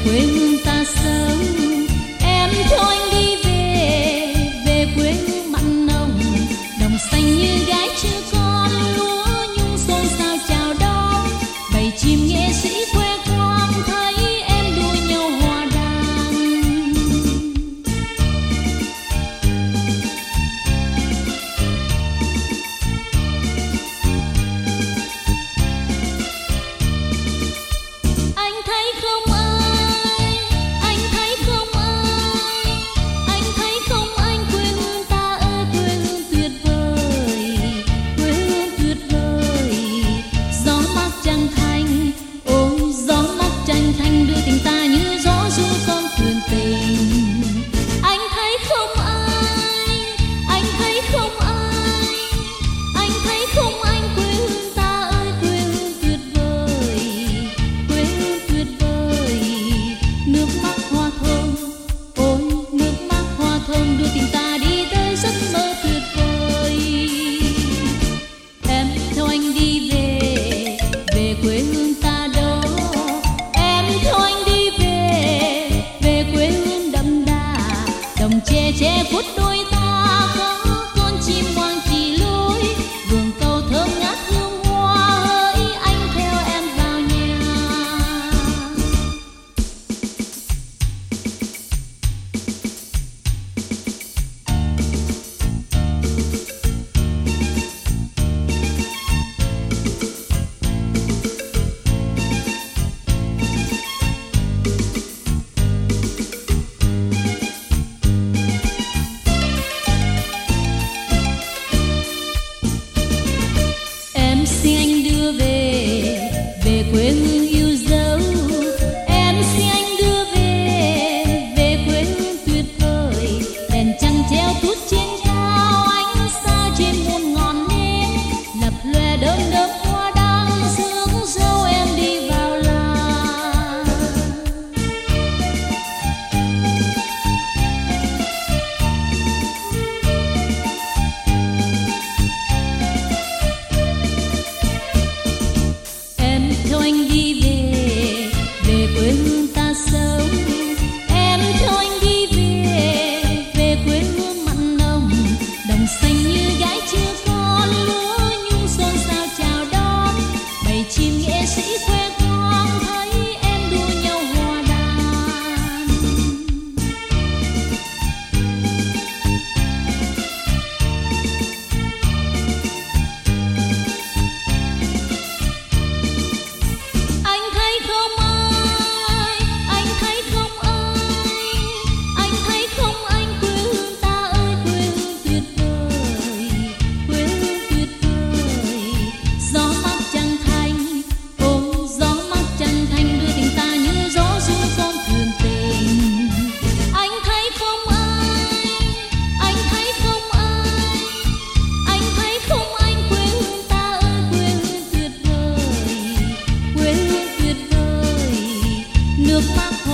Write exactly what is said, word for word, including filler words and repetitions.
quê hương ta sống. Em theo anh đi về, về quê hương mặn nồng, đồng xanh như gái chưa con, lúa nhung xôn xao chào đón. Bầy chim nghệ sĩ khoe khoang thấy em đua nhau hòa đàn. Anh thấy không ai, anh thấy không ai, anh thấy không anh, quê hương ta ơi quê hương tuyệt vời, quê hương tuyệt vời. Gió mát trăng thanh, ôi gió mát trăng thanh đưa tình ta như gió du con thuyền tình. Anh thấy không ai, anh thấy không ai, anh thấy không anh, quê hương ta ơi quê hương tuyệt vời, quê hương tuyệt vời. Nước mắt hoa thơm, ôi nước mắt hoa thơm đưa tình ta đi tới giấc mơ tuyệt vời. Em theo anh đi về, về quê hương ta đó. Em theo anh đi về, về quê hương đậm đà, đồng tre che khuất đôi ta. Có con chim hoang chỉ lối, vườn cầu thơm ngát hương hoa. Hỡi anh theo em vào nhà. Em xin anh đưa về, về quê hương yêu dấu. Em xin anh đưa về, về quê hương tuyệt vời. Đèn trăng treo tuốt trên cao, ánh sao trên muôn ngọn nến, lập lòe đơm đớm hoa đăng rước dâu em đi vào làng. Em theo anh đi về, về quê hương ta sống. Em theo anh đi về, về quê hương mặn nồng, đồng xanh như gái chưa con, lúa nhung xôn xao chào đón. Bầy chim nghệ sĩ khoe khoang thấy em đua nhau hòa đàn. Anh thấy không ai, anh thấy không ai, anh thấy không anh, quê hương ta ơi quê hương tuyệt vời, quê hương tuyệt vời. Gió mát trăng thanh, ôi gió mát trăng thanh đưa tình ta như gió du con thuyền tình. Anh thấy không ai, anh thấy không ai, anh thấy không anh, quê hương ta ơi quê hương tuyệt vời, quê hương tuyệt vời. Nước mắt